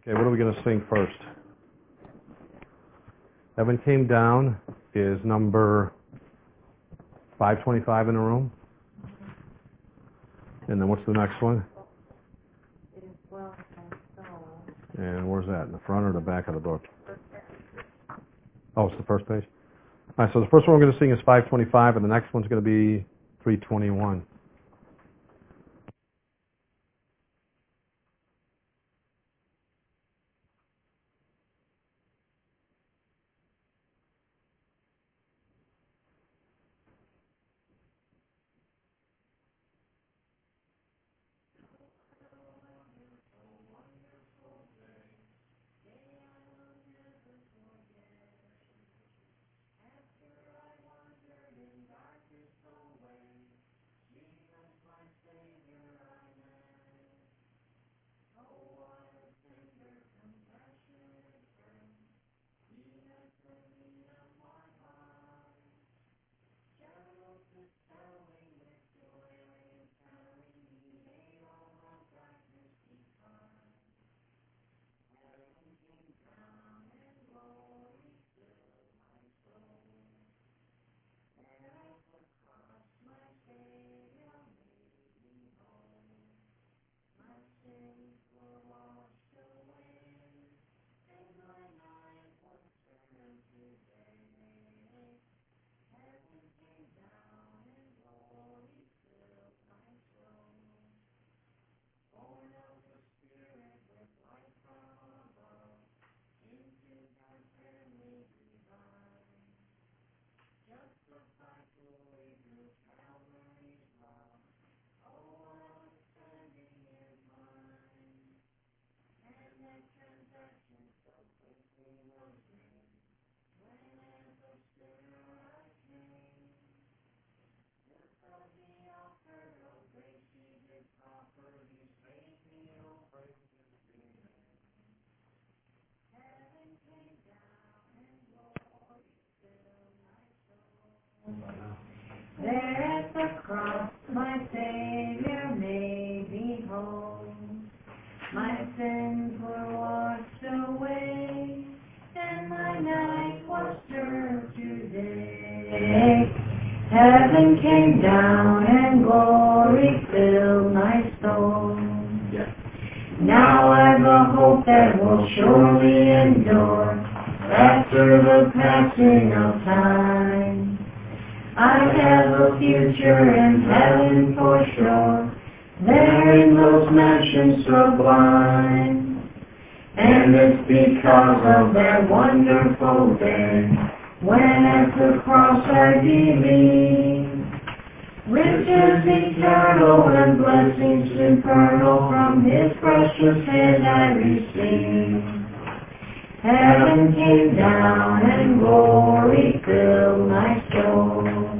Okay, what are we going to sing first? Heaven Came Down is number 525 in the room. And then what's the next one? And where's that? In the front or the back of the book? Oh, it's the first page. All right, so the first one we're going to sing is 525, and the next one's going to be 321. There at the cross, my Savior made me whole. My sins were washed away, and my night was turned to day. Heaven came down, and glory filled my soul. Now I've a hope that will surely endure after the passing of time. I have a future in heaven for sure, there in those mansions sublime. And it's because of that wonderful day, when at the cross I believe. Riches eternal and blessings infernal from His precious hand I receive. Heaven came down and glory filled my soul.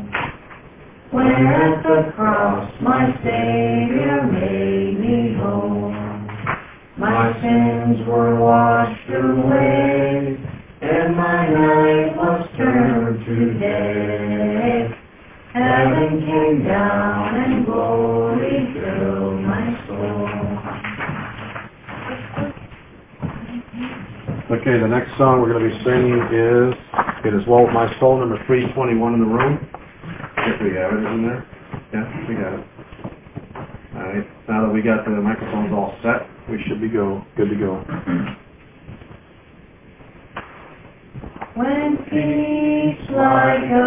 Where at the cross my Savior made me whole. My sins were washed away, and my night was turned to day. Heaven came down and glory filled my soul. Okay, the next song we're going to be singing is It Is Well With My Soul, number 321 in the room. If we have it, isn't there? Yeah, we got it. All right, now that we got the microphones all set, we should be good to go. When peace like a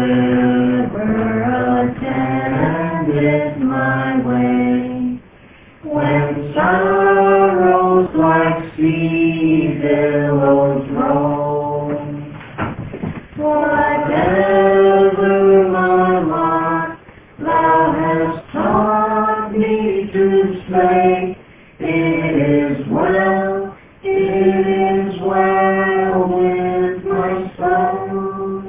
river attended my way, when sorrows like sea billows roll, whatever my lot thou hast taught me to say, it is well with my soul.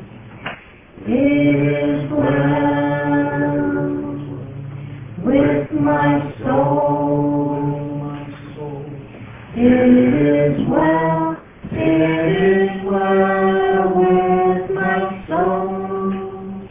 It is well with my soul. It is well with my soul.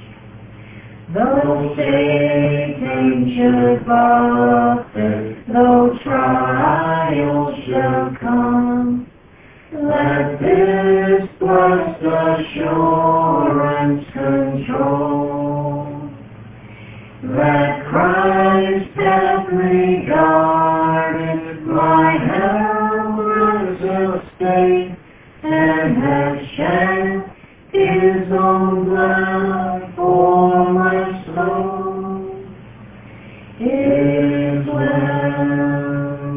Though Satan should buffet, though trials trial shall come, let this blessed assurance control, that Christ hath regarded my helpless estate, and hath shed his own blood for my soul. It is well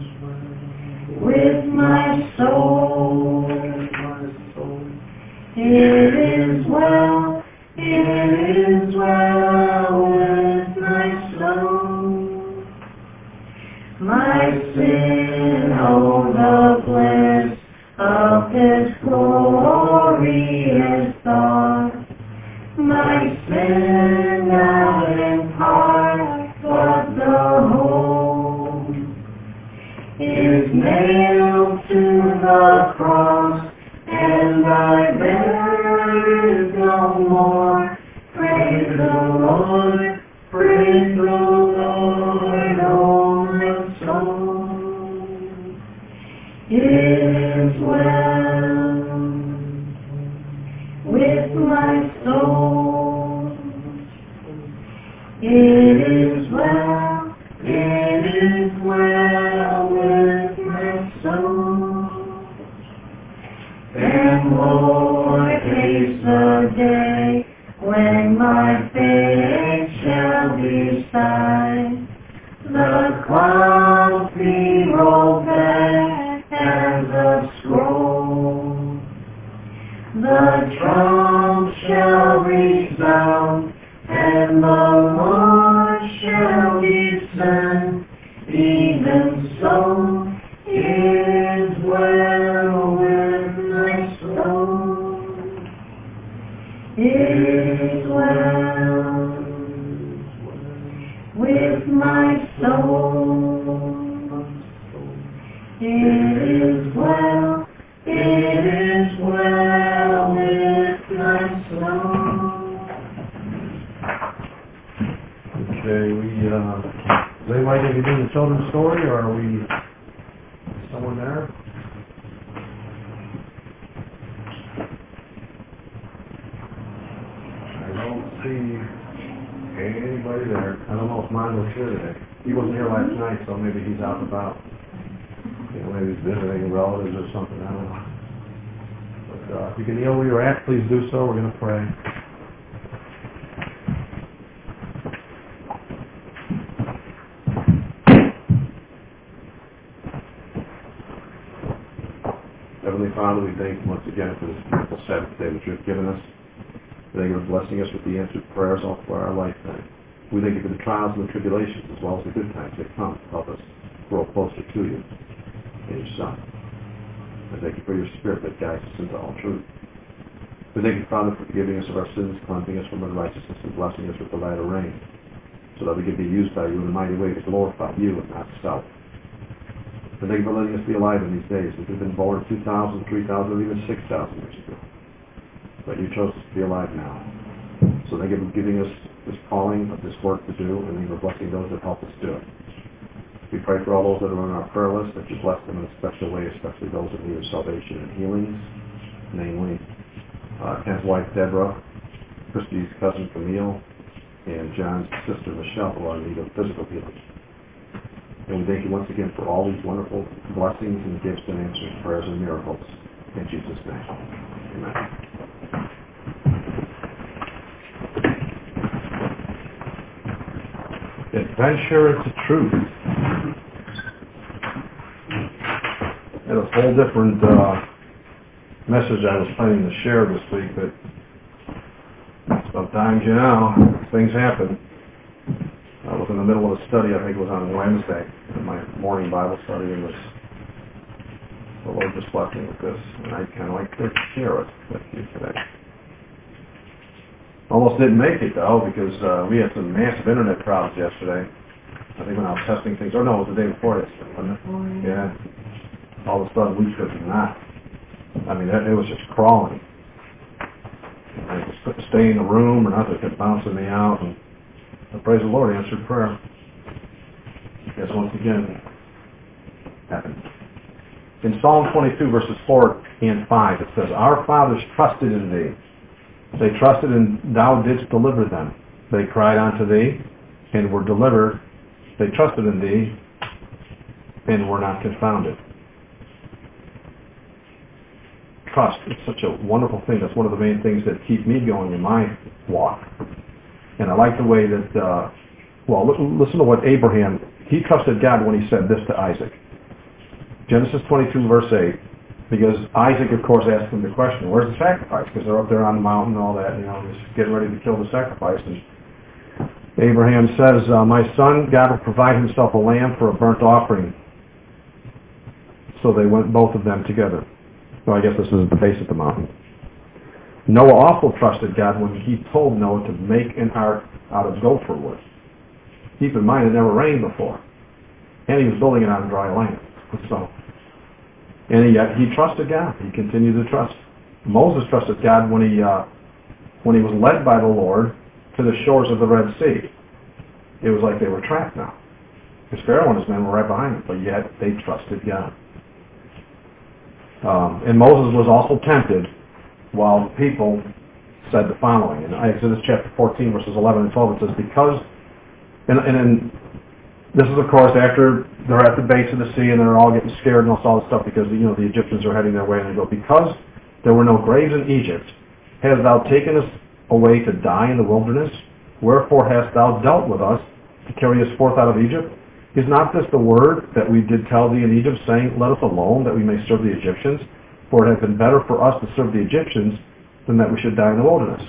with my soul. It is well, it is well with my soul. My sin, oh the bliss of this glorious thought, my sin not in part, but the whole, is nailed to the cross, and I bear it no more. Praise the Lord, praise the Lord, oh my soul. It is well with my soul. It is well, it is well with my soul. And Lord, haste the day when my faith shall be sight, the clouds be rolled back as a scroll, the trump shall resound, and the Lord shall descend. Even so, it is well with my soul. It is well with my soul. It is well, it is well with my soul. Okay, is anybody going to be doing the children's story, or are we someone there? I don't see anybody there. I don't know if mine was here today. He wasn't here last night, so maybe he's out and about. Maybe he's visiting relatives or something. I don't know. But if you can kneel where you're at, please do so. We're going to pray. Heavenly Father, we thank you once again for this beautiful Sabbath day that you have given us. We thank you for blessing us with the answered prayers all for our lifetime. We thank you for the trials and the tribulations as well as the good times that come to help us grow closer to you and your Son. I thank you for your Spirit that guides us into all truth. We thank you, Father, for forgiving us of our sins, cleansing us from unrighteousness, and blessing us with the latter rain, so that we can be used by you in a mighty way to glorify you and not self. And thank you for letting us be alive in these days. We've been born 2,000, 3,000, or even 6,000 years ago. But you chose us to be alive now. So thank you for giving us this calling of this work to do, and thank you for blessing those that help us do it. We pray for all those that are on our prayer list, that you bless them in a special way, especially those in need of salvation and healings, namely Ken's wife Deborah, Christy's cousin Camille, and John's sister Michelle, who are in need of physical healing. And we thank you once again for all these wonderful blessings and gifts and answers, prayers and miracles. In Jesus' name. Amen. Adventure into truth. And a whole different message I was planning to share this week, but sometimes, you know, things happen. I was in the middle of a study, I think it was on Wednesday, in my morning Bible study, and the Lord just blessed me with this, and I'd kind of like to share it with you today. Almost didn't make it, though, because we had some massive internet problems yesterday. I think when I was testing things, or no, it was the day before yesterday, wasn't it? Yeah. All of a sudden, we could not. I mean, it was just crawling. I just couldn't stay in the room, or nothing kept bouncing me out, and praise the Lord, answered prayer. Because once again, heaven. In Psalm 22, verses 4 and 5, it says, Our fathers trusted in thee. They trusted and thou didst deliver them. They cried unto thee and were delivered. They trusted in thee and were not confounded. Trust is such a wonderful thing. That's one of the main things that keep me going in my walk. And I like the way that, listen to what Abraham, he trusted God when he said this to Isaac. Genesis 22, verse 8, because Isaac, of course, asked him the question, where's the sacrifice? Because they're up there on the mountain and all that, just getting ready to kill the sacrifice. And Abraham says, my son, God will provide himself a lamb for a burnt offering. So they went, both of them, together. So I guess this is the base of the mountain. Noah also trusted God when he told Noah to make an ark out of gopher wood. Keep in mind, it never rained before. And he was building it on dry land. And yet he trusted God. He continued to trust. Moses trusted God when he was led by the Lord to the shores of the Red Sea. It was like they were trapped now. Because Pharaoh and his men were right behind them, but yet they trusted God. And Moses was also tempted while people said the following. In Exodus chapter 14, verses 11 and 12, it says, because, and this is, of course, after they're at the base of the sea and they're all getting scared and all this stuff because, the Egyptians are heading their way, and they go, because there were no graves in Egypt, hast thou taken us away to die in the wilderness? Wherefore hast thou dealt with us to carry us forth out of Egypt? Is not this the word that we did tell thee in Egypt, saying, let us alone, that we may serve the Egyptians? For it had been better for us to serve the Egyptians than that we should die in the wilderness.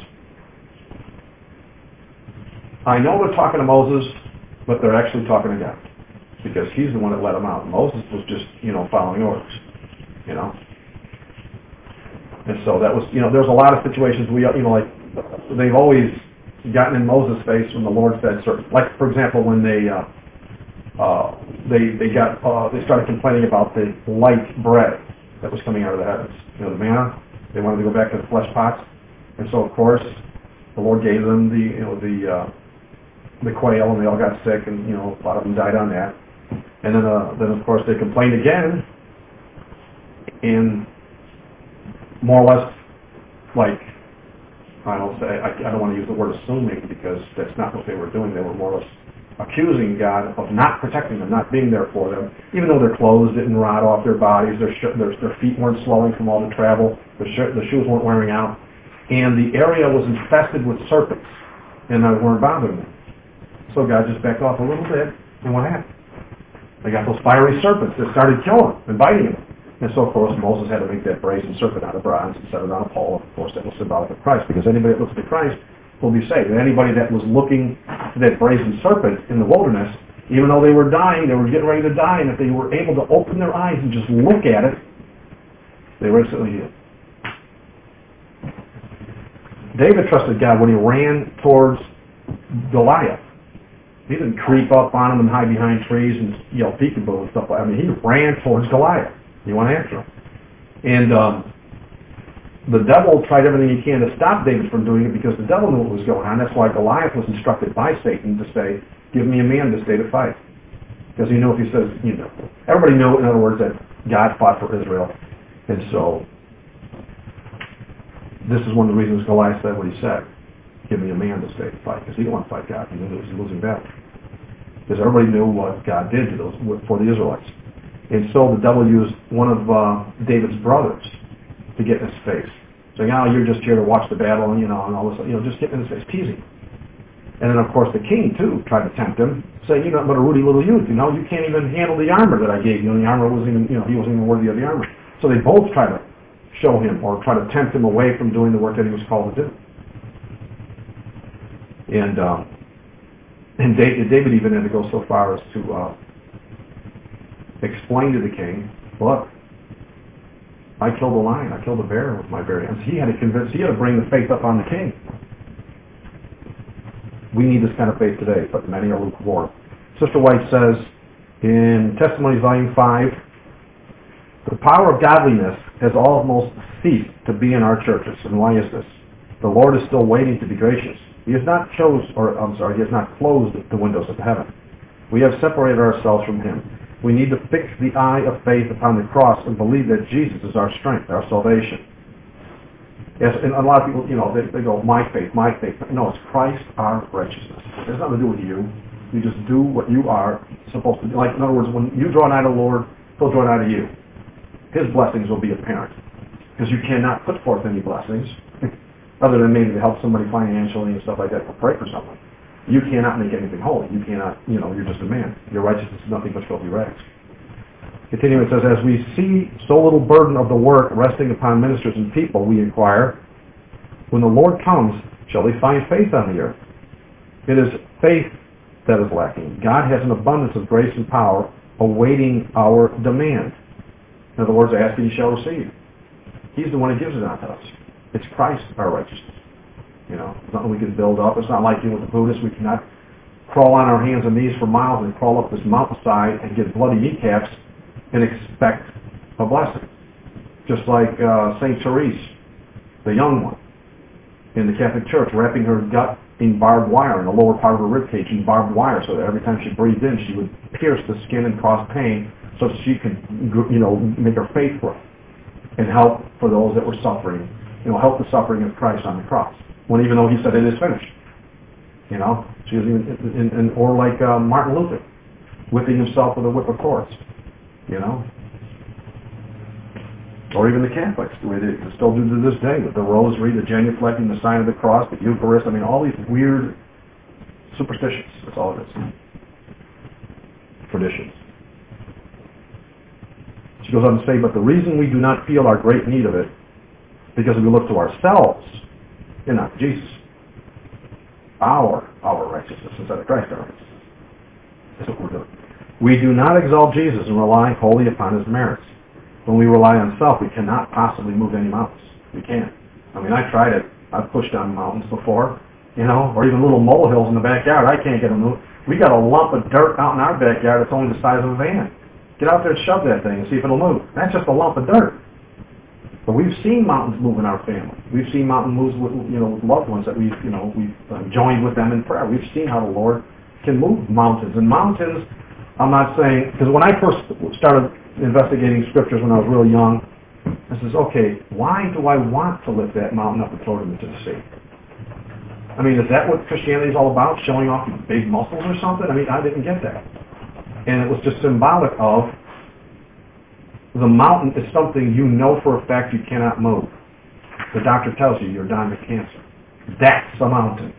I know they're talking to Moses, but they're actually talking to God, because he's the one that let them out. Moses was just, following orders, And so that was, there's a lot of situations like they've always gotten in Moses' face when the Lord said certain, like for example when they started complaining about the light bread that was coming out of the heavens, the manna. They wanted to go back to the flesh pots, and so of course the Lord gave them the quail, and they all got sick, and a lot of them died on that. And then of course they complained again, and more or less, like, I don't want to use the word assuming, because that's not what they were doing. They were more or less accusing God of not protecting them, not being there for them, even though their clothes didn't rot off their bodies, their feet weren't swelling from all the travel, the shoes weren't wearing out, and the area was infested with serpents, and they weren't bothering them. So God just backed off a little bit, and what happened? They got those fiery serpents that started killing and biting them. And so, of course, Moses had to make that brazen serpent out of bronze and set it on a pole. Of course, that was symbolic of Christ, because anybody that looks to Christ will be saved. And anybody that was looking to that brazen serpent in the wilderness, even though they were dying, they were getting ready to die, and if they were able to open their eyes and just look at it, they were instantly healed. David trusted God when he ran towards Goliath. He didn't creep up on him and hide behind trees and yell peekaboo and stuff like that. I mean, he ran towards Goliath. He went after him. And the devil tried everything he can to stop David from doing it, because the devil knew what was going on. That's why Goliath was instructed by Satan to say, give me a man this day to fight. Because he knew if he says, everybody knew, in other words, that God fought for Israel. And so, this is one of the reasons Goliath said what he said. Give me a man this day to fight. Because he didn't want to fight God. He knew he was losing battle. Because everybody knew what God did to for the Israelites. And so the devil used one of David's brothers to get in his face, saying, you're just here to watch the battle, and all this, just get in his face, teasing. And then, of course, the king, too, tried to tempt him, saying, you're nothing but a ruddy little youth, you can't even handle the armor that I gave you, and the armor wasn't even, he wasn't even worthy of the armor. So they both tried to show him, or try to tempt him away from doing the work that he was called to do. And David even had to go so far as to explain to the king, look, I killed a lion, I killed a bear with my bare hands. He had to bring the faith up on the king. We need this kind of faith today, but many are lukewarm. Sister White says in Testimonies Volume 5, the power of godliness has almost ceased to be in our churches. And why is this? The Lord is still waiting to be gracious. He has not closed the windows of heaven. We have separated ourselves from Him. We need to fix the eye of faith upon the cross and believe that Jesus is our strength, our salvation. Yes, and a lot of people, they go, my faith, my faith. No, it's Christ, our righteousness. It has nothing to do with you. You just do what you are supposed to do. Like, in other words, when you draw nigh to the Lord, He'll draw nigh to you. His blessings will be apparent. Because you cannot put forth any blessings, other than maybe to help somebody financially and stuff like that, to pray for someone. You cannot make anything holy. You cannot, you're just a man. Your righteousness is nothing but filthy rags. Continuing, it says, as we see so little burden of the work resting upon ministers and people, we inquire, when the Lord comes, shall we find faith on the earth? It is faith that is lacking. God has an abundance of grace and power awaiting our demand. In other words, ask and you shall receive. He's the one who gives it unto us. It's Christ, our righteousness. It's nothing we can build up. It's not like with the Buddhists. We cannot crawl on our hands and knees for miles and crawl up this mountainside and get bloody kneecaps and expect a blessing. Just like St. Therese, the young one, in the Catholic Church, wrapping her gut in barbed wire, in the lower part of her ribcage in barbed wire, so that every time she breathed in, she would pierce the skin and cause pain so that she could, make her faith grow and help for those that were suffering, help the suffering of Christ on the cross. When even though He said it is finished. She was even, or like Martin Luther, whipping himself with a whip of cords. Or even the Catholics, the way they still do to this day, with the rosary, the genuflecting, the sign of the cross, the Eucharist. All these weird superstitions. That's all it is. Traditions. She goes on to say, but the reason we do not feel our great need of it, because we look to ourselves and not Jesus. Our righteousness instead of Christ our righteousness. That's what we're doing. We do not exalt Jesus and rely wholly upon His merits. When we rely on self, we cannot possibly move any mountains. We can't. I tried it. I've pushed down mountains before, or even little molehills in the backyard. I can't get them moved. We got a lump of dirt out in our backyard that's only the size of a van. Get out there and shove that thing and see if it'll move. That's just a lump of dirt. But we've seen mountains move in our family. We've seen mountain moves with, with loved ones that we've joined with them in prayer. We've seen how the Lord can move mountains. And mountains, I'm not saying, because when I first started investigating scriptures when I was real young, I says, okay, why do I want to lift that mountain up and throw it into the sea? Is that what Christianity is all about? Showing off your big muscles or something? I didn't get that. And it was just symbolic of the mountain is something you know for a fact you cannot move. The doctor tells you you're dying of cancer. That's a mountain.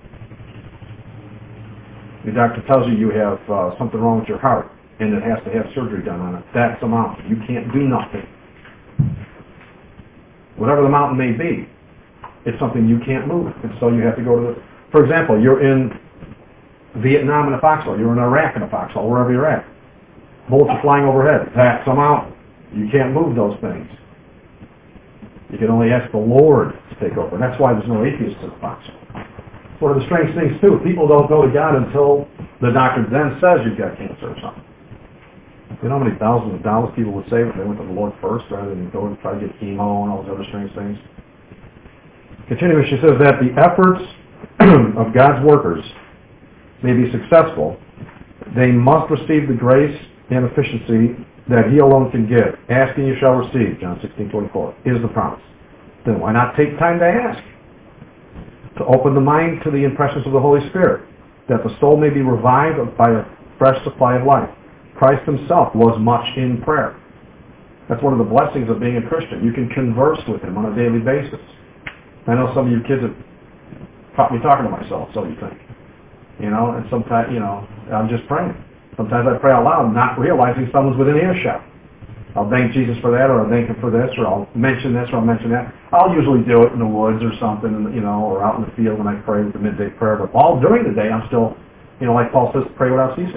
The doctor tells you you have something wrong with your heart and it has to have surgery done on it. That's a mountain. You can't do nothing. Whatever the mountain may be, it's something you can't move. And so you have to go to for example, you're in Vietnam in a foxhole. You're in Iraq in a foxhole, wherever you're at. Bullets are flying overhead. That's a mountain. You can't move those things. You can only ask the Lord to take over. And that's why there's no atheists in the foxhole. It's one of the strange things, too. People don't go to God until the doctor then says you've got cancer or something. You know how many thousands of dollars people would save if they went to the Lord first rather than go and try to get chemo and all those other strange things? Continuing, she says that the efforts of God's workers may be successful, they must receive the grace and efficiency that He alone can give. Ask and you shall receive, John 16:24, is the promise. Then why not take time to ask? To open the mind to the impressions of the Holy Spirit, that the soul may be revived by a fresh supply of life. Christ Himself was much in prayer. That's one of the blessings of being a Christian. You can converse with Him on a daily basis. I know some of you kids have caught me talking to myself, so you think. And sometimes, I'm just praying. Sometimes I pray out loud, not realizing someone's within earshot. I'll thank Jesus for that, or I'll thank Him for this, or I'll mention this, or I'll mention that. I'll usually do it in the woods or something, or out in the field when I pray with the midday prayer. But all during the day, I'm still, like Paul says, pray without ceasing.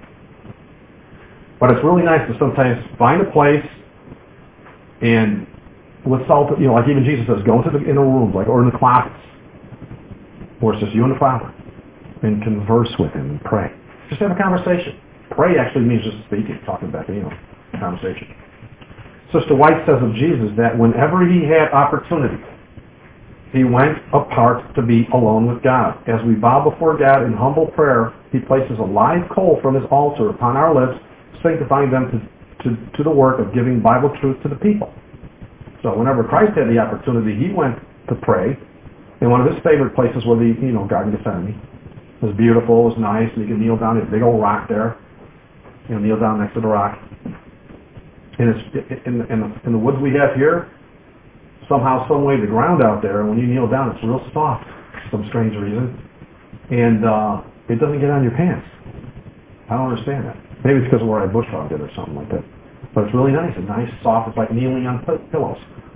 But it's really nice to sometimes find a place and with salt, like even Jesus says, go into the inner rooms, or in the closets, where it's just you and the Father, and converse with Him and pray. Just have a conversation. Pray actually means just speaking, talking back, conversation. Sister White says of Jesus that whenever He had opportunity, He went apart to be alone with God. As we bow before God in humble prayer, He places a live coal from His altar upon our lips sanctifying them to the work of giving Bible truth to the people. So whenever Christ had the opportunity, he went to pray. And one of his favorite places was the Garden of Gethsemane. It was beautiful, it was nice, and you could kneel down. There's a big old rock there. Kneel down next to the rock. And it's in the woods we have here, somehow, some way, the ground out there, when you kneel down, it's real soft for some strange reason. And it doesn't get on your pants. I don't understand that. Maybe it's because of where I bushhogged it or something like that. But it's really nice. It's nice, soft. It's like kneeling on pillows.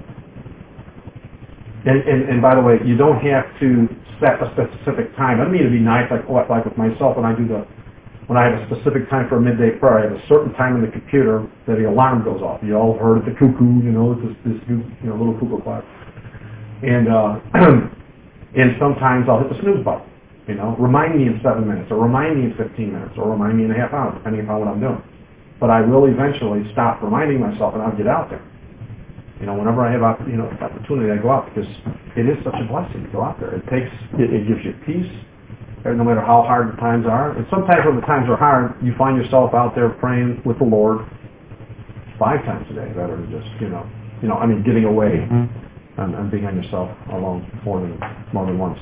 And by the way, you don't have to set a specific time. I don't mean to be nice like with myself when I have a specific time for a midday prayer. I have a certain time in the computer that the alarm goes off. You all heard of the cuckoo, this little cuckoo clock. And and sometimes I'll hit the snooze button. Remind me in 7 minutes, or remind me in 15 minutes, or remind me in a half hour, depending upon what I'm doing. But I will eventually stop reminding myself, and I'll get out there. Whenever I have opportunity, I go out, because it is such a blessing to go out there. It gives you peace, no matter how hard the times are. And sometimes when the times are hard, you find yourself out there praying with the Lord 5 times a day, rather than just getting away and being on yourself alone more than once.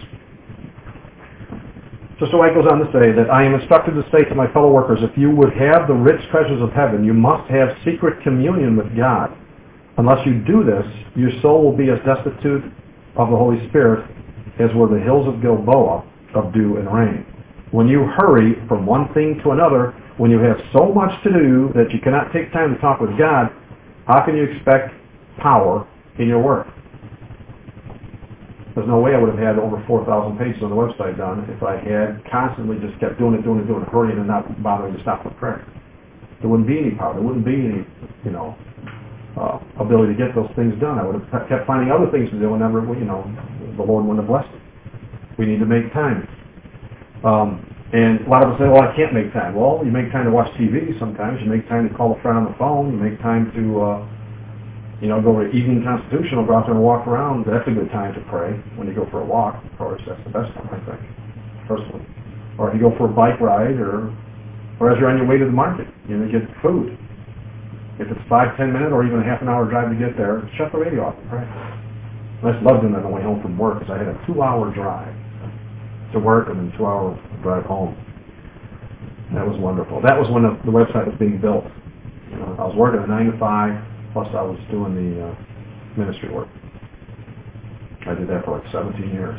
So White goes on to say that I am instructed to say to my fellow workers, if you would have the rich treasures of heaven, you must have secret communion with God. Unless you do this, your soul will be as destitute of the Holy Spirit as were the hills of Gilboa of dew and rain. When you hurry from one thing to another, when you have so much to do that you cannot take time to talk with God, how can you expect power in your work? There's no way I would have had over 4,000 pages on the website done if I had constantly just kept doing it, hurrying and not bothering to stop for prayer. There wouldn't be any power. There wouldn't be any, ability to get those things done. I would have kept finding other things to do and never, the Lord wouldn't have blessed me. We need to make time. And a lot of us say, well, I can't make time. Well, you make time to watch TV sometimes. You make time to call a friend on the phone. You make time to go to Evening Constitutional, go out there and walk around. That's a good time to pray. When you go for a walk, of course, that's the best time, I think, personally. Or if you go for a bike ride, or as you're on your way to the market, you get food. If it's 5-10 minute or even a half an hour drive to get there, shut the radio off and pray. I just loved doing that on the way home from work, because I had a 2-hour drive to work and then 2-hour drive home. That was wonderful. That was when the website was being built. I was working a 9 to 5. Plus, I was doing the ministry work. I did that for like 17 years.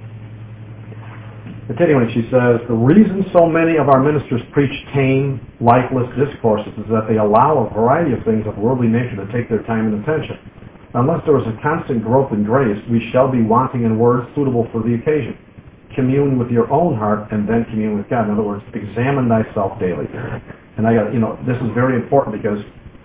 But anyway, she says, the reason so many of our ministers preach tame, lifeless discourses is that they allow a variety of things of worldly nature to take their time and attention. Unless there is a constant growth in grace, we shall be wanting in words suitable for the occasion. Commune with your own heart and then commune with God. In other words, examine thyself daily. And this is very important, because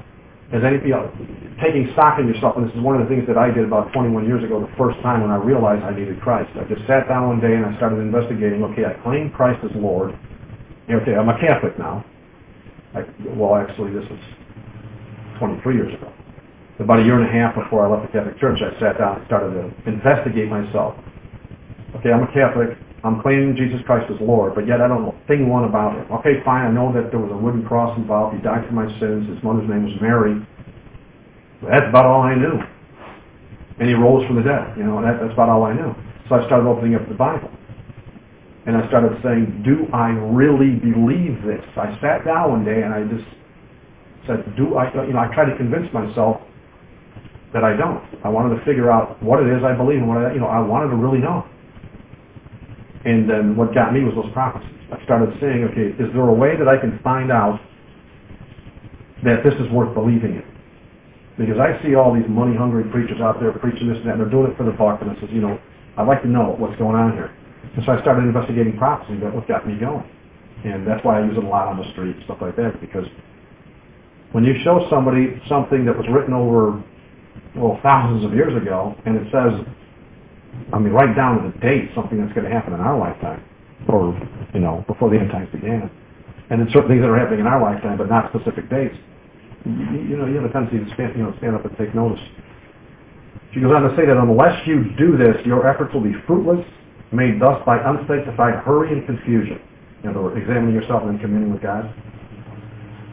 taking stock in yourself, and this is one of the things that I did about 21 years ago, the first time when I realized I needed Christ. I just sat down one day and I started investigating, okay, I claim Christ as Lord. Okay, I'm a Catholic now. Actually, this is 23 years ago. About a year and a half before I left the Catholic Church, I sat down and started to investigate myself. Okay, I'm a Catholic. I'm claiming Jesus Christ as Lord, but yet I don't know a thing one about him. Okay, fine, I know that there was a wooden cross involved. He died for my sins. His mother's name was Mary. But that's about all I knew. And he rose from the dead. That's about all I knew. So I started opening up the Bible. And I started saying, do I really believe this? I sat down one day and I just said, I tried to convince myself that I don't. I wanted to figure out what it is I believe and I wanted to really know. And then what got me was those prophecies. I started saying, okay, is there a way that I can find out that this is worth believing in? Because I see all these money-hungry preachers out there preaching this and that, and they're doing it for the buck, and I says, I'd like to know what's going on here. And so I started investigating prophecy. That's what got me going. And that's why I use it a lot on the street, stuff like that, because when you show somebody something that was written over, thousands of years ago, and it says, right down to the date, something that's going to happen in our lifetime, or, before the end times began. And then certain things that are happening in our lifetime, but not specific dates. You have a tendency to stand up and take notice. She goes on to say that unless you do this, your efforts will be fruitless, made thus by unsanctified hurry and confusion. In other words, examining yourself and then communing with God.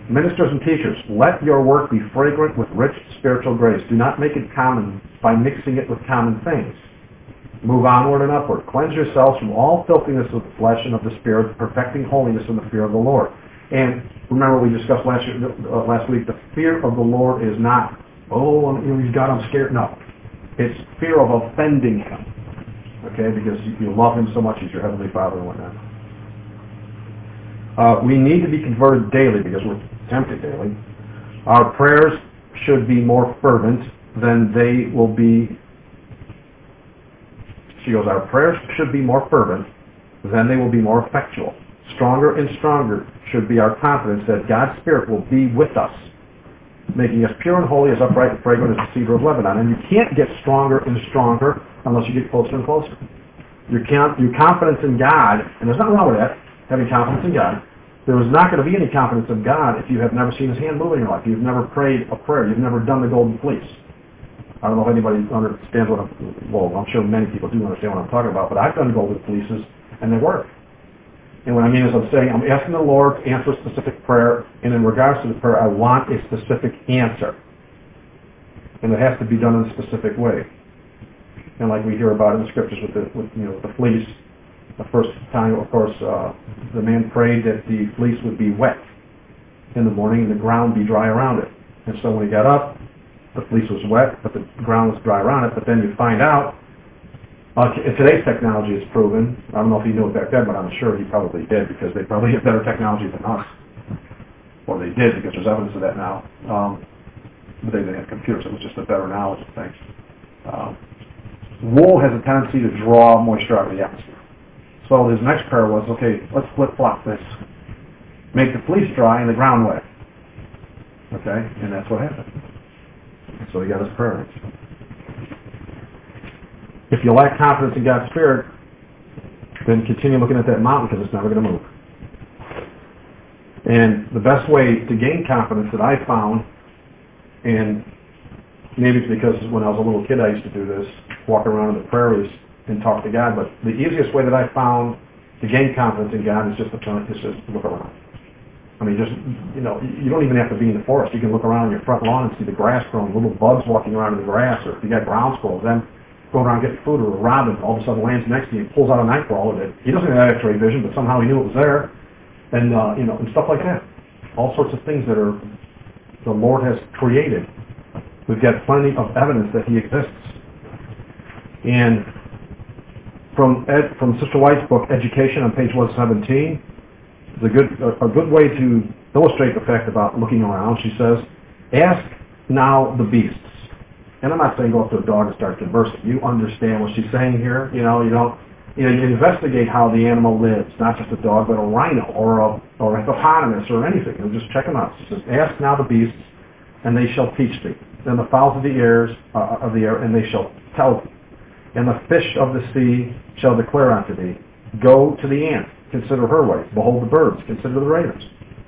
Ministers and teachers, let your work be fragrant with rich spiritual grace. Do not make it common by mixing it with common things. Move onward and upward. Cleanse yourselves from all filthiness of the flesh and of the spirit, perfecting holiness in the fear of the Lord. And remember we discussed last week, the fear of the Lord is not, he's God, I'm scared. No. It's fear of offending him. Okay, because you love him so much, he's your heavenly Father and whatnot. We need to be converted daily because we're tempted daily. Our prayers should be more fervent than they will be. She goes, our prayers should be more fervent than they will be more effectual. Stronger and stronger should be our confidence that God's Spirit will be with us, making us pure and holy, as upright and fragrant as the cedar of Lebanon. And you can't get stronger and stronger unless you get closer and closer. Your confidence in God, and there's nothing wrong with that, having confidence in God. There is not going to be any confidence in God if you have never seen his hand move in your life. You've never prayed a prayer. You've never done the golden fleece. I don't know if anybody understands what I'm sure many people do understand what I'm talking about, but I've done golden fleeces, and they work. And what I mean is I'm saying I'm asking the Lord to answer a specific prayer, and in regards to the prayer, I want a specific answer. And it has to be done in a specific way. And like we hear about in the scriptures with the fleece, the first time, of course, the man prayed that the fleece would be wet in the morning and the ground be dry around it. And so when he got up, the fleece was wet, but the ground was dry around it. But then you find out, today's technology is proven. I don't know if he knew it back then, but I'm sure he probably did because they probably have better technology than us. Or they did because there's evidence of that now. But they didn't have computers. It was just a better knowledge of things. Wool has a tendency to draw moisture out of the atmosphere. So his next prayer was, okay, let's flip-flop this. Make the fleece dry and the ground wet. Okay? And that's what happened. So he got his prayer. If you lack confidence in God's Spirit, then continue looking at that mountain because it's never going to move. And the best way to gain confidence that I found, and maybe it's because when I was a little kid I used to do this, walk around in the prairies and talk to God, but the easiest way that I found to gain confidence in God is just to look around. I mean, you don't even have to be in the forest. You can look around on your front lawn and see the grass growing, little bugs walking around in the grass, or if you got ground squirrels, then go around and get food, or a robin all of a sudden lands next to you and pulls out a night crawler. He doesn't have X-ray vision, but somehow he knew it was there, and and stuff like that. All sorts of things that the Lord has created. We've got plenty of evidence that he exists. And from Sister White's book, Education, on page 117, is a good way to illustrate the fact about looking around. She says, ask now the beasts. And I'm not saying go up to a dog and start conversing. You understand what she's saying here. You investigate how the animal lives, not just a dog, but a rhino or a hippopotamus or anything. Just check them out. She says, ask now the beasts, and they shall teach thee. Then the fowls of the air, and they shall tell thee. And the fish of the sea shall declare unto thee. Go to the ant, consider her ways. Behold the birds, consider the ravens.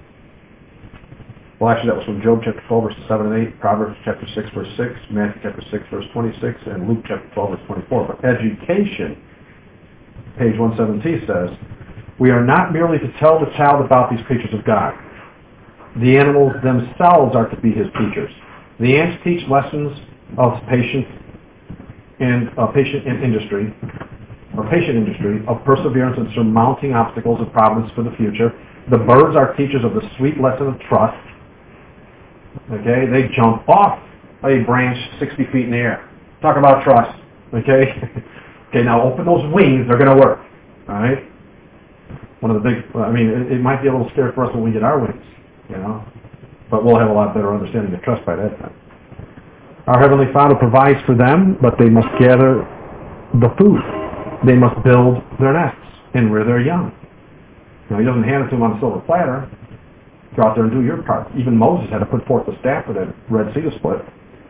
Well, actually, that was from Job chapter 12, verses 7 and 8, Proverbs chapter 6, verse 6, Matthew chapter 6, verse 26, and Luke chapter 12, verse 24. But education, page 117, says, we are not merely to tell the child about these creatures of God. The animals themselves are to be his teachers. The ants teach lessons of patient industry, of perseverance in surmounting obstacles of providence for the future. The birds are teachers of the sweet lesson of trust. Okay, they jump off a branch 60 feet in the air. Talk about trust. Okay, okay. Now open those wings; they're going to work. All right. One of the big. It might be a little scary for us when we get our wings, but we'll have a lot better understanding of trust by that time. Our Heavenly Father provides for them, but they must gather the food. They must build their nests and rear their young. He doesn't hand it to them on a silver platter. Go out there and do your part. Even Moses had to put forth the staff for that Red Sea to split.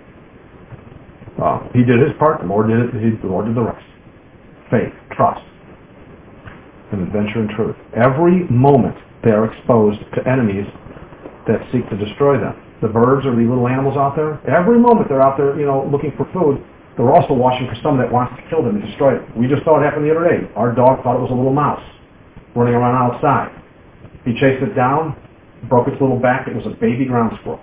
He did his part. The Lord did it. The Lord did the rest. Faith, trust, and adventure and truth. Every moment they are exposed to enemies that seek to destroy them. The birds or the little animals out there, every moment they're out there, looking for food, they're also watching for someone that wants to kill them and destroy them. We just saw it happen the other day. Our dog thought it was a little mouse running around outside. He chased it down, broke its little back. It was a baby ground squirrel.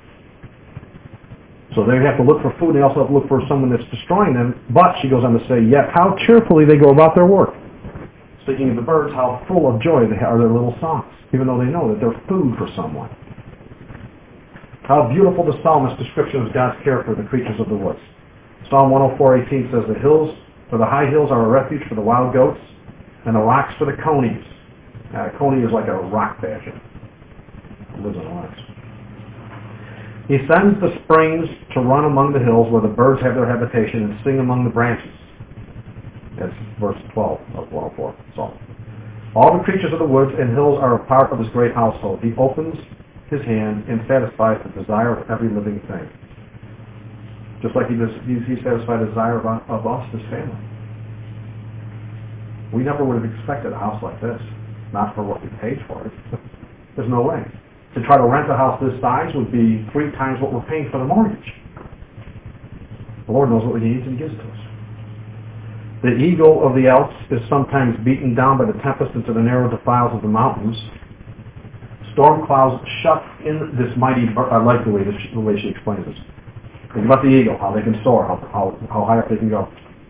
So they have to look for food. They also have to look for someone that's destroying them. But she goes on to say, yet how cheerfully they go about their work. Speaking of the birds, how full of joy they are their little songs, even though they know that they're food for someone. How beautiful the psalmist's description of God's care for the creatures of the woods. Psalm 104:18 says, the hills, for the high hills are a refuge for the wild goats, and the rocks for the conies. Coney is like a rock badger. It lives on the rocks. He sends the springs to run among the hills where the birds have their habitation and sing among the branches. That's verse 12 of 104 Psalm. All the creatures of the woods and hills are a part of his great household. He opens his hand and satisfies the desire of every living thing. Just like he satisfied the desire of us, his family. We never would have expected a house like this. Not for what we paid for it. There's no way. To try to rent a house this size would be 3 times what we're paying for the mortgage. The Lord knows what we need and gives it to us. The eagle of the Alps is sometimes beaten down by the tempest into the narrow defiles of the mountains. Storm clouds shut in this mighty bird. I like the way she explains this. Think about the eagle, how they can soar, how high up they can go.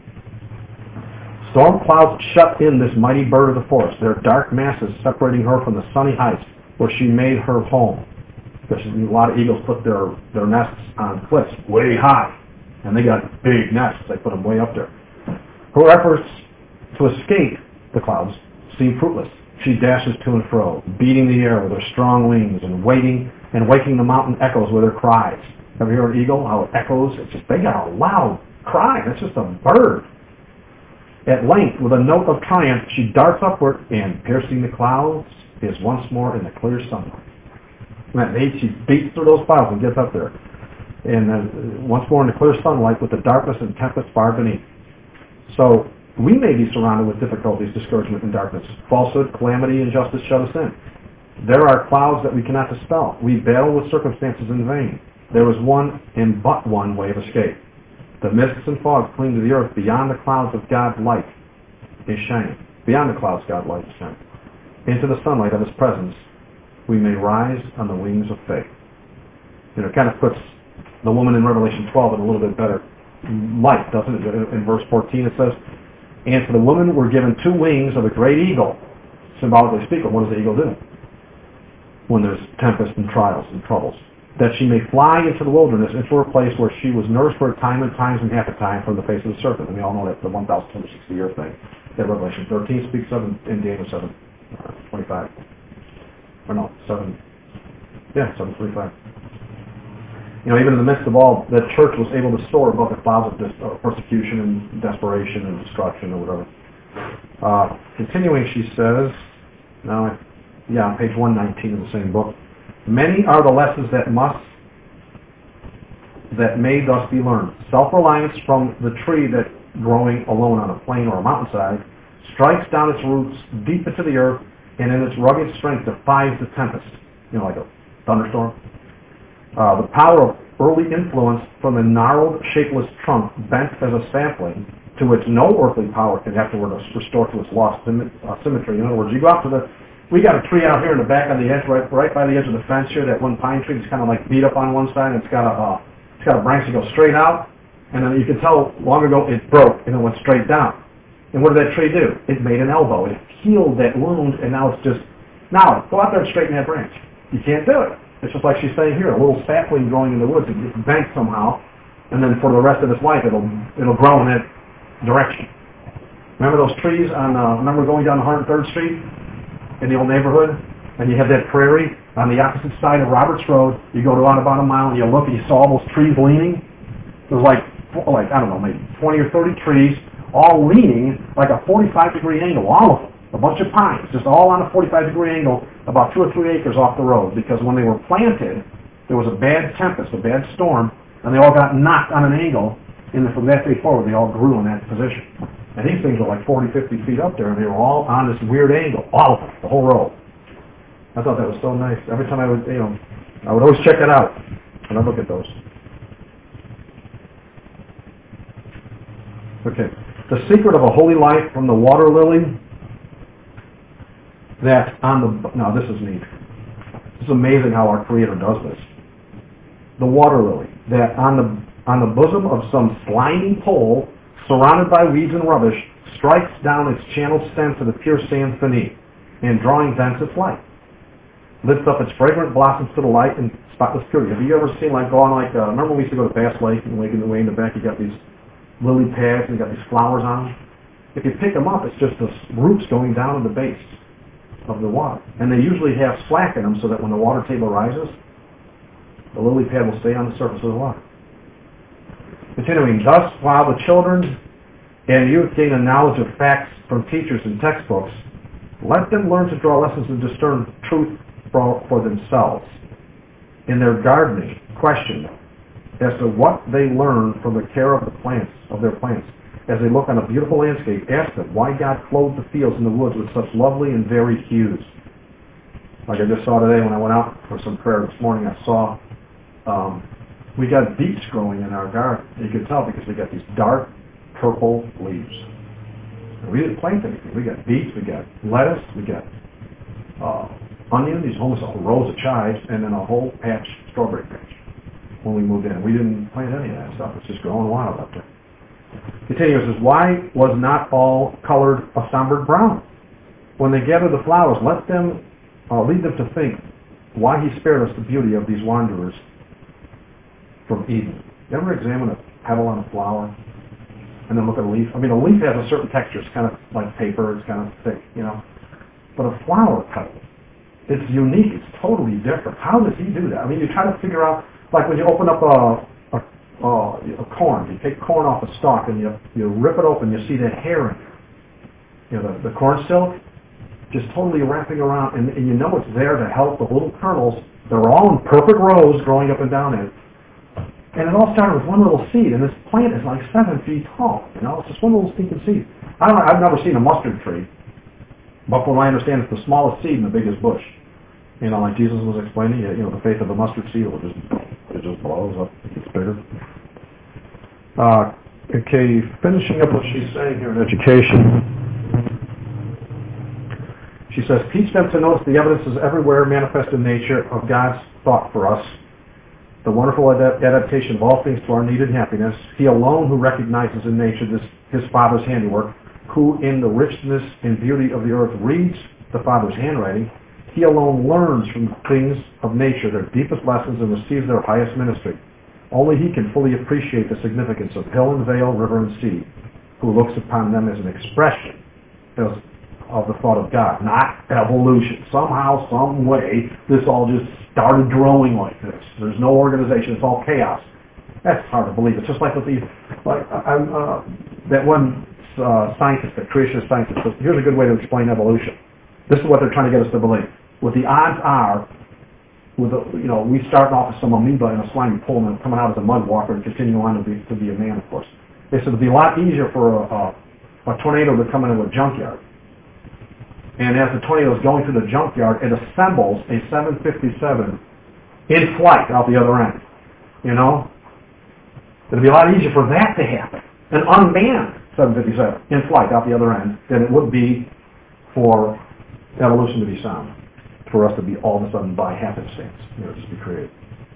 Storm clouds shut in this mighty bird of the forest, their dark masses separating her from the sunny heights where she made her home. Because a lot of eagles put their nests on cliffs way high, and they got big nests. They put them way up there. Her efforts to escape the clouds seem fruitless. She dashes to and fro, beating the air with her strong wings and waking the mountain echoes with her cries. Have you heard an eagle? How it echoes? They got a loud cry. That's just a bird. At length, with a note of triumph, she darts upward and, piercing the clouds, is once more in the clear sunlight. She beats through those clouds and gets up there. And once more in the clear sunlight with the darkness and tempest far beneath. So, we may be surrounded with difficulties, discouragement, and darkness. Falsehood, calamity, injustice shut us in. There are clouds that we cannot dispel. We battle with circumstances in vain. There is one and but one way of escape. The mists and fogs cling to the earth. Beyond the clouds of God's light is shining. Beyond the clouds, God's light is shining. Into the sunlight of his presence, we may rise on the wings of faith. It kind of puts the woman in Revelation 12 in a little bit better light, doesn't it? In verse 14 it says, and to the woman were given 2 wings of a great eagle. Symbolically speaking, what does the eagle do when there's tempest and trials and troubles? That she may fly into the wilderness, into a place where she was nourished for a time and times and half a time from the face of the serpent. And we all know that the 1,260-year thing that Revelation 13 speaks of in Daniel 7:25. Or no, 7:25. Even in the midst of all, the church was able to soar above the clouds of persecution and desperation and destruction or whatever. Continuing, she says, on page 119 of the same book, many are the lessons that may thus be learned. Self-reliance from the tree that, growing alone on a plain or a mountainside, strikes down its roots deep into the earth and in its rugged strength defies the tempest, like a thunderstorm. The power of early influence from the gnarled, shapeless trunk bent as a sapling to which no earthly power can afterward restore to its lost symmetry. In other words, you go out to we got a tree out here in the back on the edge, right by the edge of the fence here, that one pine tree that's kind of like beat up on one side, and it's got a branch that goes straight out, and then you can tell long ago it broke and it went straight down. And what did that tree do? It made an elbow. It healed that wound, and now it's now go out there and straighten that branch. You can't do it. It's just like she's saying here, a little sapling growing in the woods, it gets bent somehow, and then for the rest of its life it'll grow in that direction. Remember those trees remember going down 103rd Street in the old neighborhood, and you had that prairie on the opposite side of Roberts Road. You go to about a mile and you look and you saw all those trees leaning. There was like I don't know, maybe 20 or 30 trees all leaning like a 45-degree angle, all of them. A bunch of pines, just all on a 45-degree angle, about 2 or 3 acres off the road, because when they were planted, there was a bad tempest, a bad storm, and they all got knocked on an angle, and then from that day forward, they all grew in that position. And these things were like 40, 50 feet up there, and they were all on this weird angle, all of them, the whole row. I thought that was so nice. Every time I would always check it out, and I'd look at those. Okay. The secret of a holy life from the water lily, now this is neat. It's amazing how our Creator does this. The water lily, that on the bosom of some slimy pole, surrounded by weeds and rubbish, strikes down its channeled stem to the pure sands beneath, and drawing thence its light, lifts up its fragrant blossoms to the light and spotless purity. Have you ever seen, like, going like, remember we used to go to Bass Lake, and like in the way in the back you got these lily pads and you got these flowers on them? If you pick them up, it's just the roots going down to the base of the water. And they usually have slack in them so that when the water table rises, the lily pad will stay on the surface of the water. Continuing, thus, while the children and youth gain a knowledge of facts from teachers and textbooks, let them learn to draw lessons and discern truth for themselves. In their gardening, question them as to what they learn from the care of their plants. As they look on a beautiful landscape, ask them why God clothed the fields and the woods with such lovely and varied hues. Like I just saw today when I went out for some prayer this morning, I saw we got beets growing in our garden. You can tell because we got these dark purple leaves. And we didn't plant anything. We got beets, we got lettuce, we got onion, these almost rows of chives, and then a whole patch, strawberry patch. When we moved in, we didn't plant any of that stuff. It's just growing wild up there. Continues, says, why was not all colored a somber brown? When they gather the flowers, lead them to think why he spared us the beauty of these wanderers from Eden. You ever examine a petal on a flower and then look at a leaf? I mean, a leaf has a certain texture. It's kind of like paper. It's kind of thick, you know. But a flower petal, it's unique. It's totally different. How does he do that? I mean, you try to figure out, like when you open up a corn, you take corn off a stalk and you rip it open, you see that hair in it. You know, the corn silk, just totally wrapping around, and you know it's there to help the little kernels. They're all in perfect rows growing up and down it. And it all started with one little seed, and this plant is like 7 feet tall. You know, it's just one little stinking seed. I've never seen a mustard tree, but from what I understand, it's the smallest seed in the biggest bush. You know, like Jesus was explaining, you know, the faith of a mustard seed, it just blows up, it gets bigger. Okay, finishing up what she's saying here in education. She says, teach them to notice the evidences everywhere manifest in nature of God's thought for us, the wonderful adaptation of all things to our need and happiness. He alone who recognizes in nature his Father's handiwork, who in the richness and beauty of the earth reads the Father's handwriting, he alone learns from the things of nature their deepest lessons and receives their highest ministry. Only he can fully appreciate the significance of hill and vale, river and sea, who looks upon them as an expression of the thought of God, not evolution. Somehow, some way, this all just started growing like this. There's no organization. It's all chaos. That's hard to believe. It's just like with that one scientist, that creationist scientist. Here's a good way to explain evolution. This is what they're trying to get us to believe. What the odds are, we start off as some amoeba in a slimy pool and coming out as a mud walker and continue on to be a man, of course. They said it would be a lot easier for a tornado to come into a junkyard. And as the tornado is going through the junkyard, it assembles a 757 in flight out the other end. You know? It would be a lot easier for that to happen. An unmanned 757 in flight out the other end than it would be for evolution to be sound. For us to be all of a sudden by happenstance, just be created.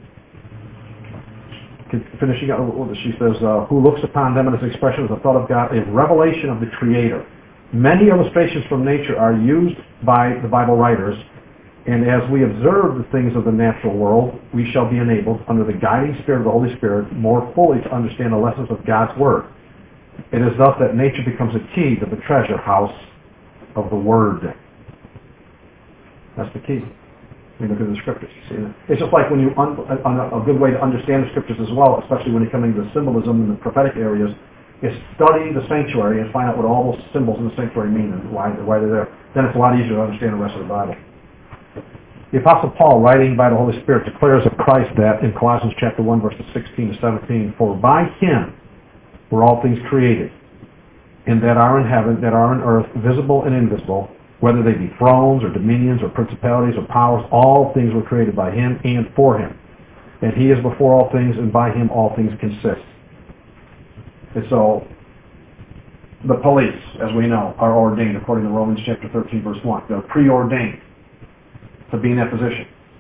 Finishing up, she says, who looks upon them as an expression of the thought of God, a revelation of the Creator. Many illustrations from nature are used by the Bible writers, and as we observe the things of the natural world, we shall be enabled, under the guiding spirit of the Holy Spirit, more fully to understand the lessons of God's Word. It is thus that nature becomes a key to the treasure house of the Word. That's the key. When you look at the Scriptures, you see that. It's just like when you, a good way to understand the Scriptures as well, especially when you come into the symbolism and the prophetic areas, is study the sanctuary and find out what all those symbols in the sanctuary mean and why they're there. Then it's a lot easier to understand the rest of the Bible. The Apostle Paul, writing by the Holy Spirit, declares of Christ that in Colossians chapter 1, verses 16 to 17, for by him were all things created, and that are in heaven, that are on earth, visible and invisible, whether they be thrones or dominions or principalities or powers, all things were created by him and for him. And he is before all things, and by him all things consist. And so, the police, as we know, are ordained according to Romans chapter 13, verse 1. They're preordained to be in that position.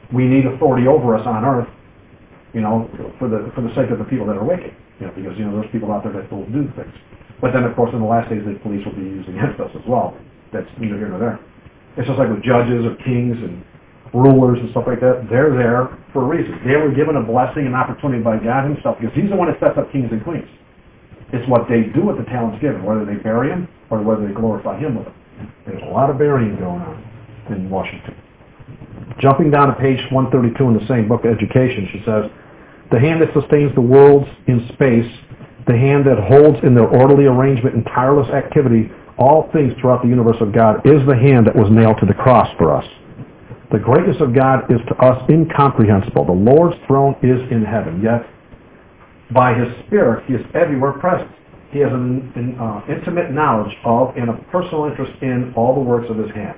We need authority over us on earth, for the sake of the people that are wicked, because there's people out there that will do things. But then, of course, in the last days, the police will be used against us as well. That's neither here nor there. It's just like with judges or kings and rulers and stuff like that. They're there for a reason. They were given a blessing and opportunity by God himself, because he's the one that sets up kings and queens. It's what they do with the talents given, whether they bury him or whether they glorify him with them. There's a lot of burying going on in Washington. Jumping down to page 132 in the same book, Education, she says, the hand that sustains the worlds in space, the hand that holds in their orderly arrangement and tireless activity all things throughout the universe of God, is the hand that was nailed to the cross for us. The greatness of God is to us incomprehensible. The Lord's throne is in heaven, yet by his Spirit he is everywhere present. He has an intimate knowledge of and a personal interest in all the works of his hand.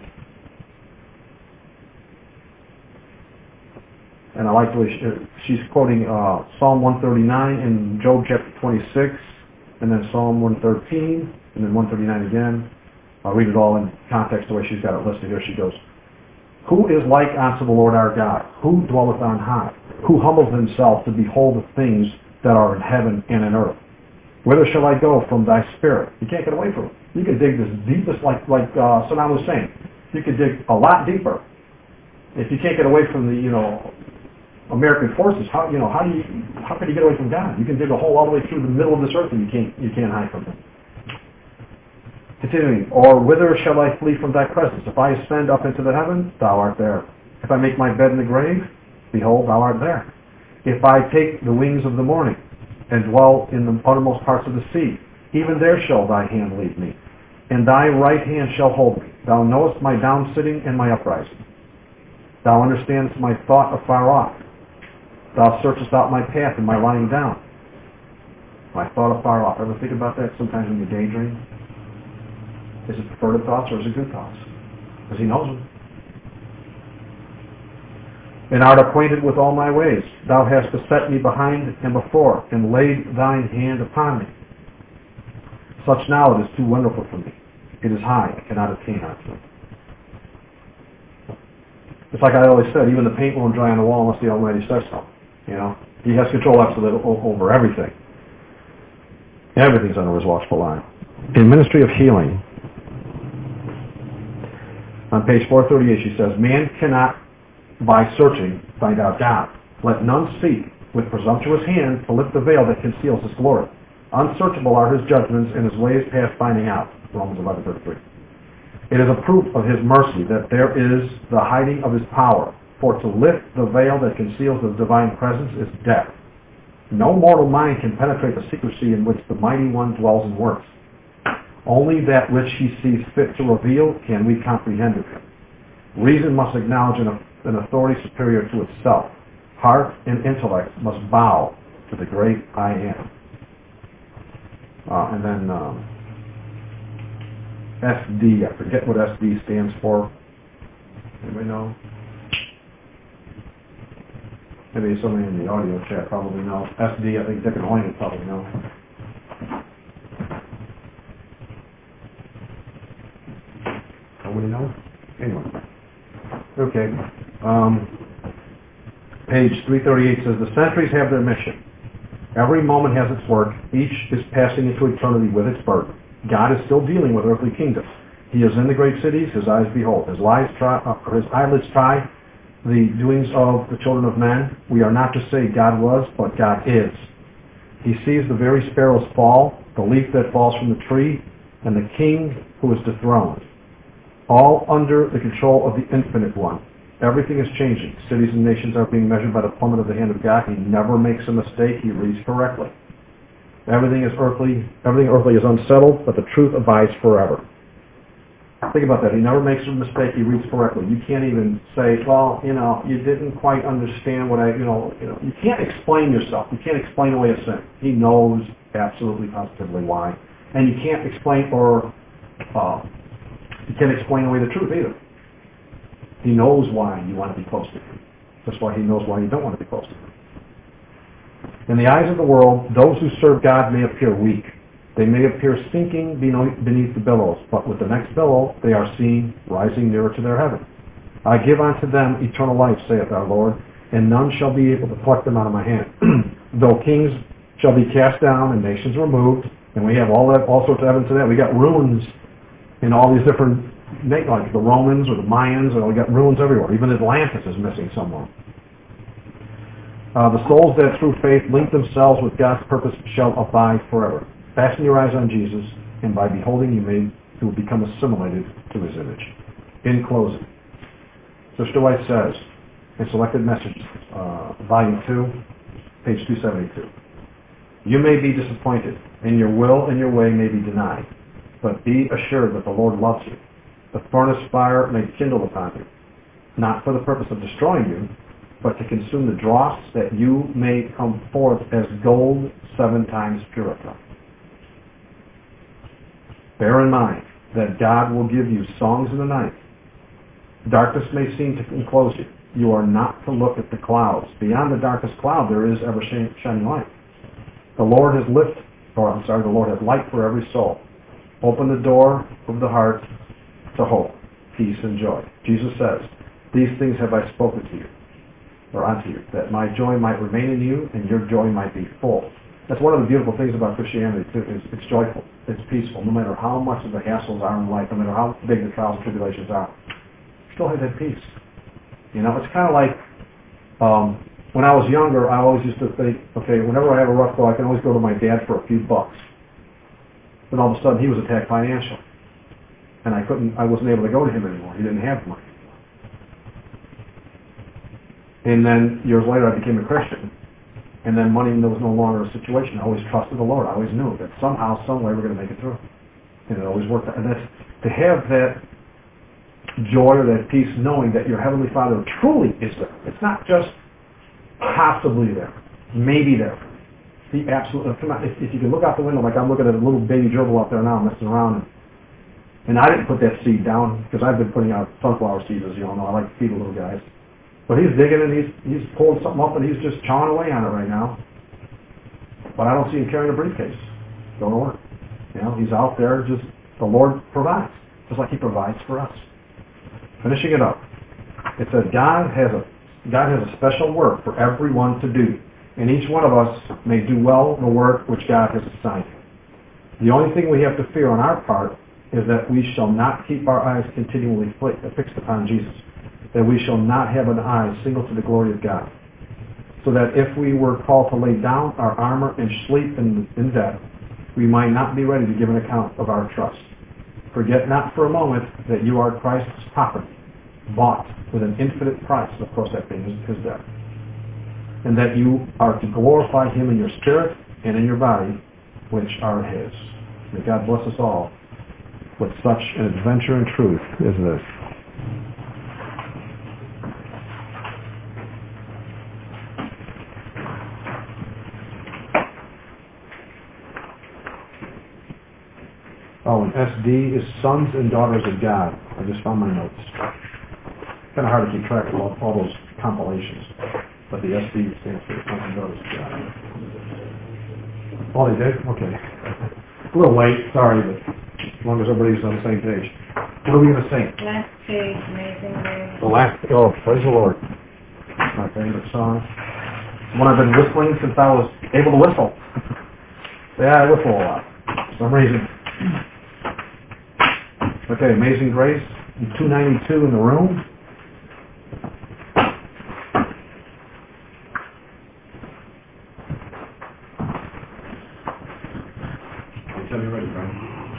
And I like the way she's quoting Psalm 139 and Job chapter 26, and then Psalm 113, and then 139 again. I'll read it all in context the way she's got it listed here. She goes, who is like unto the Lord our God? Who dwelleth on high? Who humbleth himself to behold the things that are in heaven and in earth? Whither shall I go from thy spirit? You can't get away from it. You can dig this deepest, like Saddam was saying. You can dig a lot deeper. If you can't get away from the, American forces, how can you get away from God? You can dig a hole all the way through the middle of this earth and you can't hide from him. Continuing, or whither shall I flee from thy presence? If I ascend up into the heavens, thou art there. If I make my bed in the grave, behold, thou art there. If I take the wings of the morning and dwell in the uttermost parts of the sea, even there shall thy hand lead me, and thy right hand shall hold me. Thou knowest my down sitting and my uprising. Thou understandest my thought afar off. Thou searchest out my path and my lying down. My thought afar off. Ever think about that sometimes when you daydream? Is it perverted thoughts or is it good thoughts? Because he knows them. And art acquainted with all my ways. Thou hast beset me behind and before, and laid thine hand upon me. Such knowledge is too wonderful for me. It is high, I cannot attain unto it. It's like I always said, even the paint won't dry on the wall unless the Almighty says so. He has control absolutely over everything. Everything's under his watchful eye. In Ministry of Healing, on page 438, she says, man cannot, by searching, find out God. Let none seek with presumptuous hand to lift the veil that conceals his glory. Unsearchable are his judgments, and his ways past finding out. Romans 11:33. It is a proof of his mercy that there is the hiding of his power. For to lift the veil that conceals the divine presence is death. No mortal mind can penetrate the secrecy in which the Mighty One dwells and works. Only that which he sees fit to reveal can we comprehend of him. Reason must acknowledge an authority superior to itself. Heart and intellect must bow to the great I am. And then SD, I forget what SD stands for. Anybody know? Maybe somebody in the audio chat probably knows. SD, I think Dick and Hoyne probably know. Nobody knows? Anyway. Okay. Page 338 says, the centuries have their mission. Every moment has its work. Each is passing into eternity with its burden. God is still dealing with earthly kingdoms. He is in the great cities. His eyes behold. His eyelids try the doings of the children of men. We are not to say God was, but God is. He sees the very sparrows fall, the leaf that falls from the tree, and the king who is dethroned. All under the control of the infinite one. Everything is changing. Cities and nations are being measured by the plummet of the hand of God. He never makes a mistake. He reads correctly. Everything earthly is unsettled, but the truth abides forever. Think about that. He never makes a mistake. He reads correctly. You can't even say, well, you didn't quite understand what you can't explain yourself. You can't explain away a sin. He knows absolutely positively why. And you can't explain you can't explain away the truth either. He knows why you want to be close to him. That's why he knows why you don't want to be close to him. In the eyes of the world, those who serve God may appear weak. They may appear sinking beneath the billows, but with the next billow, they are seen rising nearer to their heaven. I give unto them eternal life, saith our Lord, and none shall be able to pluck them out of my hand. Though kings shall be cast down and nations removed, and we have all sorts of evidence of that. We got ruins in all these different, like the Romans or the Mayans, and we got ruins everywhere. Even Atlantis is missing somewhere. The souls that through faith link themselves with God's purpose shall abide forever. Fasten your eyes on Jesus, and by beholding you will become assimilated to his image. In closing, Sister White says, in Selected Messages, Volume 2, page 272, you may be disappointed, and your will and your way may be denied, but be assured that the Lord loves you. The furnace fire may kindle upon you, not for the purpose of destroying you, but to consume the dross, that you may come forth as gold 7 times purified. Bear in mind that God will give you songs in the night. Darkness may seem to enclose you. You are not to look at the clouds. Beyond the darkest cloud there is ever shining light. The Lord has light for every soul. Open the door of the heart to hope, peace, and joy. Jesus says, these things have I spoken to you, or unto you, that my joy might remain in you and your joy might be full. That's one of the beautiful things about Christianity, too, is it's joyful, it's peaceful, no matter how much of the hassles are in life, no matter how big the trials and tribulations are. Still have that peace. You know, it's kind of like, when I was younger, I always used to think, okay, whenever I have a rough go, I can always go to my dad for a few bucks. Then all of a sudden, he was attacked financially. And I wasn't able to go to him anymore. He didn't have money. And then years later, I became a Christian. And then money was no longer a situation. I always trusted the Lord. I always knew that somehow, some way, we're going to make it through. And it always worked out. And that's, to have that joy or that peace, knowing that your Heavenly Father truly is there. It's not just possibly there, maybe there. He absolutely, come on, if you can look out the window, like I'm looking at a little baby gerbil out there now messing around, and I didn't put that seed down because I've been putting out sunflower seeds, as you all know. I like to feed the little guys. But he's digging and he's pulling something up and he's just chawing away on it right now. But I don't see him carrying a briefcase going to work. You know, he's out there just, the Lord provides, just like he provides for us. Finishing it up, it says God has a special work for everyone to do, and each one of us may do well the work which God has assigned. The only thing we have to fear on our part is that we shall not keep our eyes continually fixed upon Jesus, that we shall not have an eye single to the glory of God, so that if we were called to lay down our armor and sleep in death, we might not be ready to give an account of our trust. Forget not for a moment that you are Christ's property, bought with an infinite price, of course that being his death, and that you are to glorify him in your spirit and in your body, which are his. May God bless us all with such an adventure in truth as this. Oh, and SD is Sons and Daughters of God. I just found my notes. Kind of hard to keep track of all those compilations. But the SD stands for Sons and Daughters of God. Oh, they did? Okay. A little late, sorry, but as long as everybody's on the same page. What are we going to sing? Last page, Amazing Grace. The last, oh, praise the Lord. My favorite song. One I've been whistling since I was able to whistle. Yeah, I whistle a lot. For some reason. Okay, Amazing Grace, 292 in the room. Tell me ready, Brian.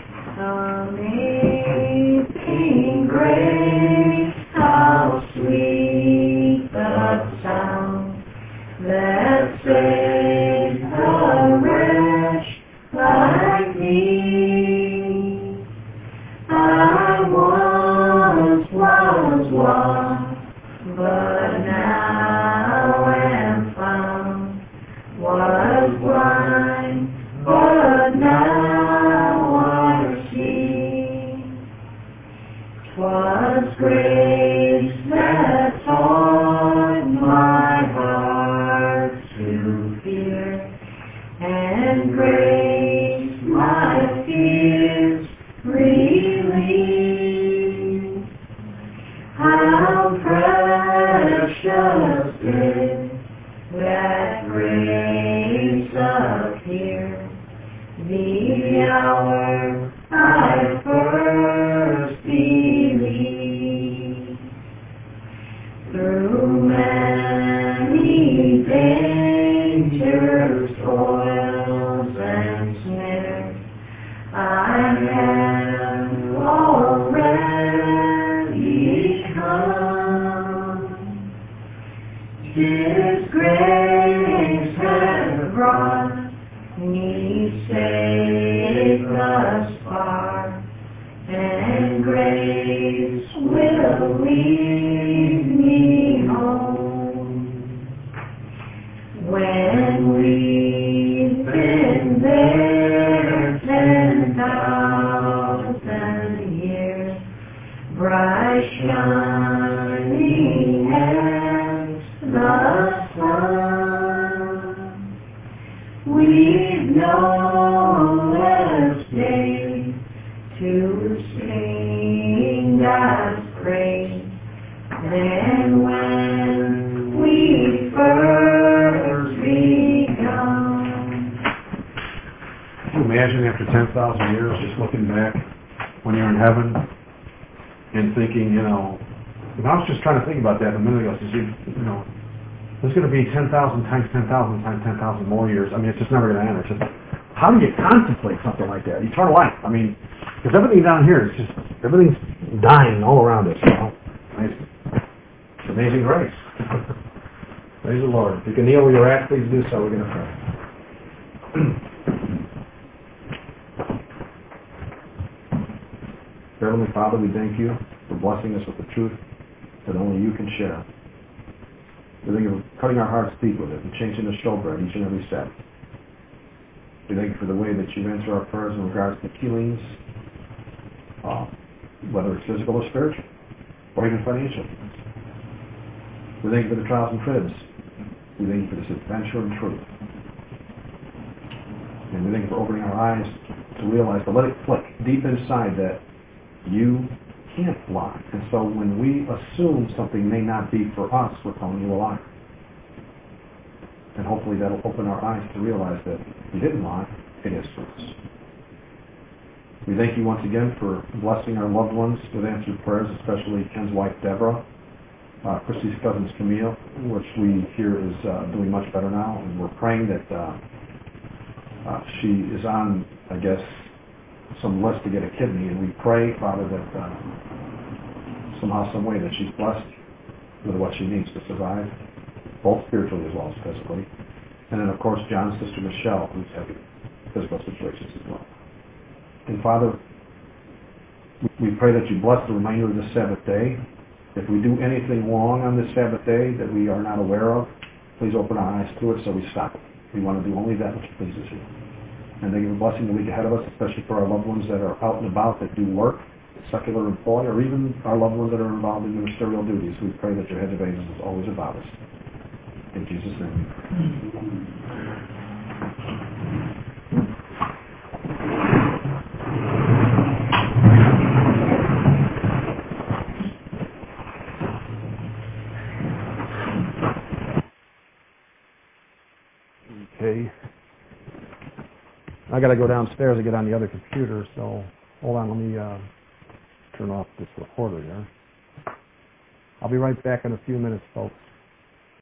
Amazing grace, how sweet the sound that saved a wretch like me. I once was lost, but now am found. Was blind, but now I see. 'Twas grace that taught my heart to fear, and grace my fears relieved. How the hour I first believed. Through many dangers, toils, and snares, I have already come. His grace has brought me safe thus far, and grace will lead me home. When we've been there 10,000 years, bright shining as the sun, we've no less day to sing God's praise than when we first begun. Can you imagine after 10,000 years just looking back when you're in heaven and thinking, I was just trying to think about that a minute ago. There's going to be 10,000 times 10,000 times 10,000 more years. I mean, it's just never going to end. It's just, how do you contemplate something like that? Eternal life. I mean, because everything down here is just, everything's dying all around us. Amazing. It's amazing grace. Praise the Lord. If you can kneel where you're at, please do so. We're going to pray. Heavenly Father, we thank you for blessing us with the truth that only you can share. We thank you for cutting our hearts deep with it and changing the showbread each and every step. We thank you for the way that you answer our prayers in regards to healings, whether it's physical or spiritual, or even financial. We thank you for the trials and tribs. We thank you for this adventure in truth. And we thank you for opening our eyes to realize, to let it click deep inside that you can't lie. And so when we assume something may not be for us, we're calling you a liar. And hopefully that'll open our eyes to realize that you didn't lie, it is for us. We thank you once again for blessing our loved ones with answered prayers, especially Ken's wife Deborah, Christy's cousin Camille, which we hear is doing much better now. And we're praying that she is on, I guess, some list to get a kidney, and we pray, Father, that somehow, some way, that she's blessed with what she needs to survive, both spiritually as well as physically. And then, of course, John's sister Michelle, who's having physical situations as well. And Father, we pray that you bless the remainder of this Sabbath day. If we do anything wrong on this Sabbath day that we are not aware of, please open our eyes to it so we stop it. We want to do only that which pleases you. And thank you for blessing the week ahead of us, especially for our loved ones that are out and about, that do work, secular employ, or even our loved ones that are involved in ministerial duties. We pray that your hedge of angels is always about us. In Jesus' name. Okay. I got to go downstairs and get on the other computer, so hold on, let me turn off this recorder here. I'll be right back in a few minutes, folks.